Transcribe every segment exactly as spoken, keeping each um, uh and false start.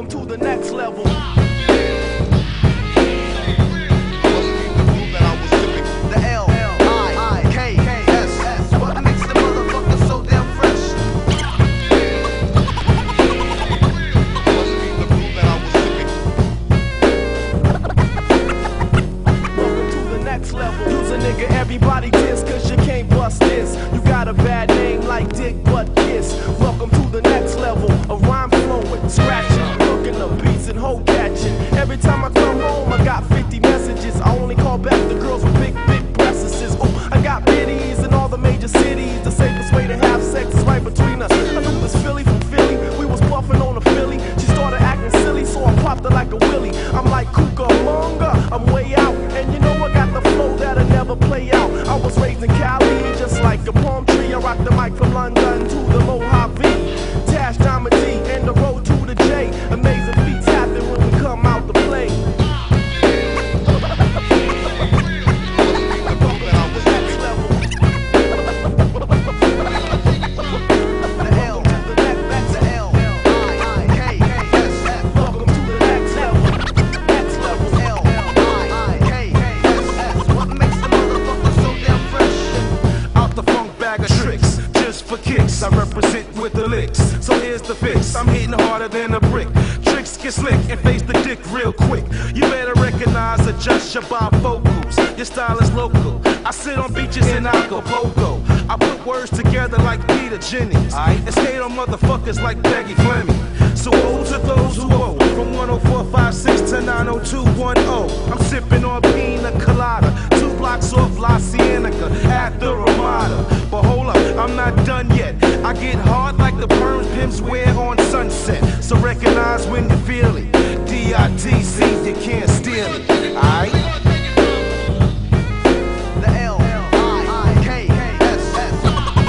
Welcome to the next level. Use a nigga everybody diss, cause you can't bust this. You got a bad name like Dick Butt Kiss. Welcome to the next level of rhyme flowing, scratching, cooking up beats and hoe catching. Every time I come home, I got fifty messages. I only call back the girls with big, big breasts. Oh, I got biddies in all the major cities. The safest way to have sex is right between us. I knew this Philly from Philly. We was buffing on a Philly. She started acting silly, so I popped her like a willy. I'm like Cucamonga, I'm way out. And you know I got the flow that'll never play out. I was raised in Cali, just like a palm tree. I rock the mic from London to the Mojave. Tash, Diamond D, and the road to the J. Amazing feats happen when we come out to play. I represent with the licks, so here's the fix. I'm hitting harder than a brick. Tricks get slick and face the dick real quick. You better recognize, adjust your bifocals. Your style is local. I sit on beaches in Acapulco. I put words together like Peter Jennings, right? And skate on motherfuckers like Peggy Fleming. So woe to those who owe. From one oh four five six to nine oh two one oh. I'm sipping on pina colada. Two blocks off La Cienega at the Ramada. But hold up, I'm not done yet. I get hard like the perms pimps wear on Sunset. So recognize when you feel it. D I T C, you can't steal it. Alright? The L I K S S.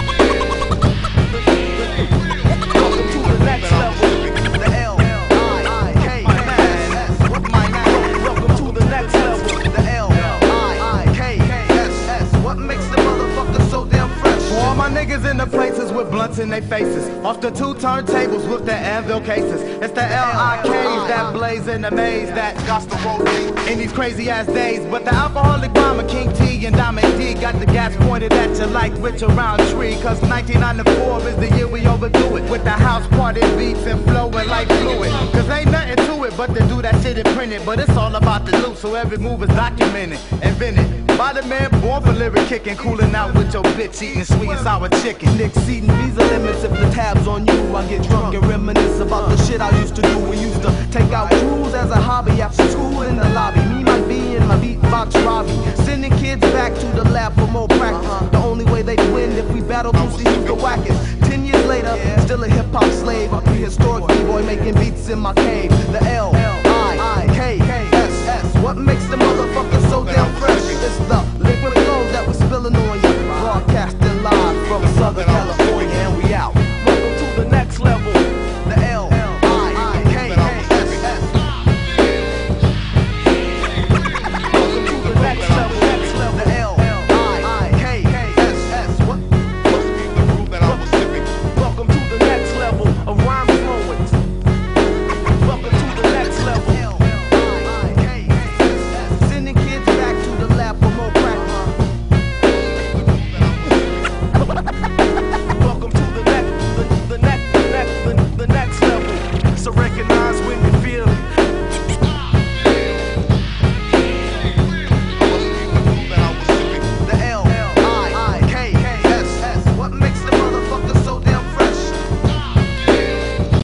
Welcome to the next level. The L I K S S. Welcome to the next level. The L I K S S. What makes the motherfucker so damn fresh? For all my niggas in the places with blunts in their faces, off the two turntables with the anvil cases. It's the L I Ks that blaze in the maze that got to roll in these crazy ass days. But the alcoholic bomber King T and Diamond D got the gas pointed at you like Richard Roundtree. Cause nineteen ninety-four is the year we overdo it, with the house party beats and flowing like fluid. Cause ain't nothing to it but to do that shit and print it. But it's all about the loot, so every move is documented, invented by the man born for lyric kicking, cooling out with your bitch, eating sweet and sour chicken. Exceeding visa limits if the tab's on you. I get drunk and reminisce about the shit I used to do. We used to take out crews as a hobby after school in the lobby. Me, my B, and my beatbox Robbie, sending kids back to the lab for more practice. The only way they'd win if we battled to see who's the wackest. Ten years later, still a hip hop slave, a prehistoric b-boy making beats in my cave. The L I K S S. What makes the motherfucker so damn fresh? It's the liquid flow that was spilling on you, broadcasting live from Southern California.